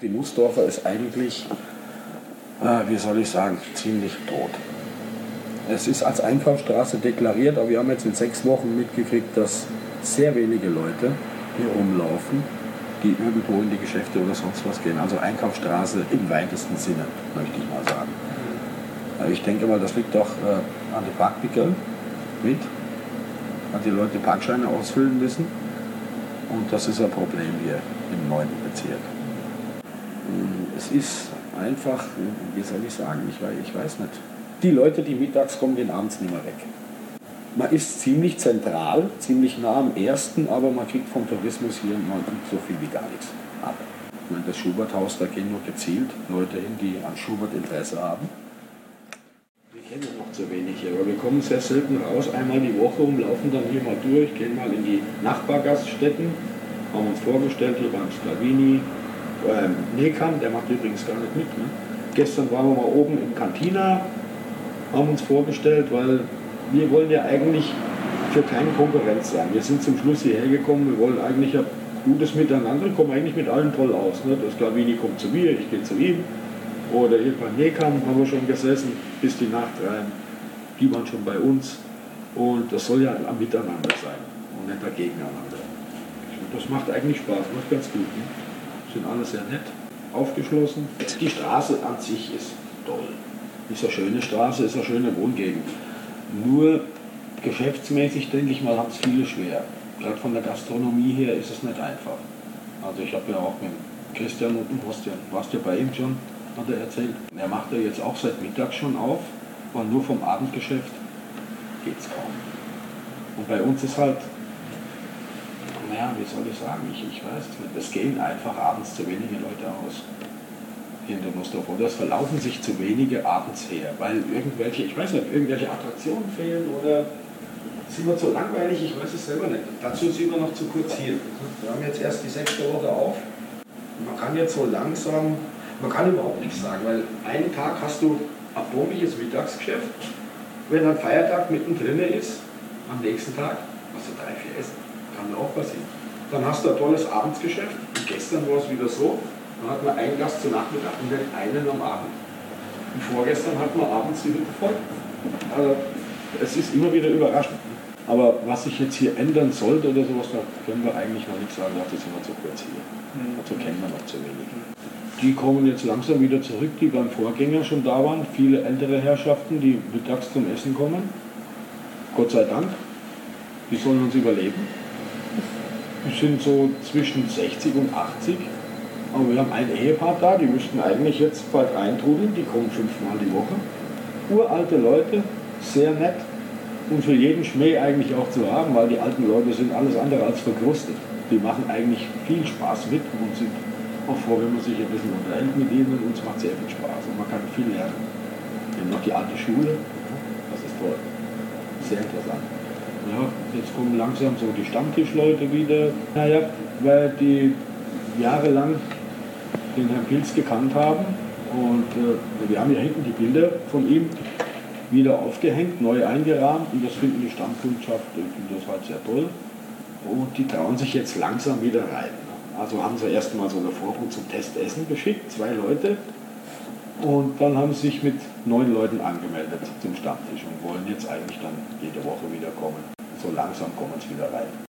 Die Nussdorfer ist eigentlich, wie soll ich sagen, ziemlich tot. Es ist als Einkaufsstraße deklariert, aber wir haben jetzt in 6 Wochen mitgekriegt, dass sehr wenige Leute hier rumlaufen, die irgendwo in die Geschäfte oder sonst was gehen. Also Einkaufsstraße im weitesten Sinne, möchte ich mal sagen. Ich denke mal, das liegt doch an den Parkpickeln mit, dass die Leute Parkscheine ausfüllen müssen. Und das ist ein Problem hier im 9. Bezirk. Es ist einfach, wie soll ich sagen, ich weiß nicht. Die Leute, die mittags kommen, gehen abends nicht mehr weg. Man ist ziemlich zentral, ziemlich nah am ersten, aber man kriegt vom Tourismus hier mal so viel wie gar nichts ab. Ich meine, das Schubert-Haus, da gehen nur gezielt Leute hin, die an Schubert Interesse haben. Wir kennen noch zu wenig hier, aber wir kommen sehr selten raus, einmal die Woche und laufen dann hier mal durch, gehen mal in die Nachbargaststätten, haben uns vorgestellt, hier beim Sclavini, Nekam, der macht übrigens gar nicht mit. Ne? Gestern waren wir mal oben im Cantina, haben uns vorgestellt, weil wir wollen ja eigentlich für keine Konkurrenz sein. Wir sind zum Schluss hierher gekommen, wir wollen eigentlich ein gutes Miteinander, kommen eigentlich mit allen toll aus. Ne? Das Sclavini kommt zu mir, ich gehe zu ihm. Oder hier beim Nekam haben wir schon gesessen, bis die Nacht rein. Die waren schon bei uns. Und das soll ja am Miteinander sein und nicht ein Gegeneinander. Das macht eigentlich Spaß, macht ganz gut. Ne? Sind alle sehr nett, aufgeschlossen. Die Straße an sich ist toll. Ist eine schöne Straße, ist eine schöne Wohngegend. Nur geschäftsmäßig, denke ich mal, hat es viele schwer. Gerade von der Gastronomie her ist es nicht einfach. Also ich habe ja auch mit Christian unten, warst ja bei ihm schon, hat er erzählt. Er macht ja jetzt auch seit Mittag schon auf, weil nur vom Abendgeschäft geht es kaum. Und bei uns ist halt, naja, wie soll ich sagen, ich weiß es nicht, es gehen einfach abends zu wenige Leute aus. Hier in der Nussdorf. Oder es verlaufen sich zu wenige abends her, weil irgendwelche, ich weiß nicht, irgendwelche Attraktionen fehlen oder sind wir zu langweilig, ich weiß es selber nicht. Dazu sind wir noch zu kurz hier. Wir haben jetzt erst die 6. Woche auf. Man kann jetzt so langsam, man kann überhaupt nichts sagen, weil einen Tag hast du ein bombiges Mittagsgeschäft, wenn ein Feiertag mittendrin ist, am nächsten Tag hast du 3, 4 Essen. Kann auch passieren. Dann hast du ein tolles Abendsgeschäft. Und gestern war es wieder so, dann hat man einen Gast zu Nachmittag und dann einen am Abend. Und vorgestern hat man abends die Hütte voll. Also es ist immer wieder überraschend. Aber was sich jetzt hier ändern sollte oder sowas, da können wir eigentlich noch nichts sagen, dazu sind wir zu kurz hier. Dazu kennen wir noch zu wenig. Die kommen jetzt langsam wieder zurück, die beim Vorgänger schon da waren. Viele ältere Herrschaften, die mittags zum Essen kommen. Gott sei Dank. Die sollen uns überleben. Die sind so zwischen 60 und 80. Aber wir haben ein Ehepaar da, die müssten eigentlich jetzt bald eintrudeln. Die kommen 5-mal die Woche. Uralte Leute, sehr nett. Und für jeden Schmäh eigentlich auch zu haben, weil die alten Leute sind alles andere als verkrustet. Die machen eigentlich viel Spaß mit und sind auch froh, wenn man sich ein bisschen unterhält mit ihnen. Und es macht sehr viel Spaß und man kann viel lernen. Wir haben noch die alte Schule, das ist toll. Sehr interessant. Ja, jetzt kommen langsam so die Stammtischleute wieder. Naja, weil die jahrelang den Herrn Pilz gekannt haben. Und wir haben hier hinten die Bilder von ihm wieder aufgehängt, neu eingerahmt. Und das finden die Stammkundschaft, finden das halt sehr toll. Und die trauen sich jetzt langsam wieder rein. Also haben sie erstmal so eine Vorbuch zum Testessen geschickt, 2 Leute. Und dann haben sie sich mit 9 Leuten angemeldet zum Stammtisch und wollen jetzt eigentlich dann jede Woche wieder kommen. So langsam kommen sie wieder rein.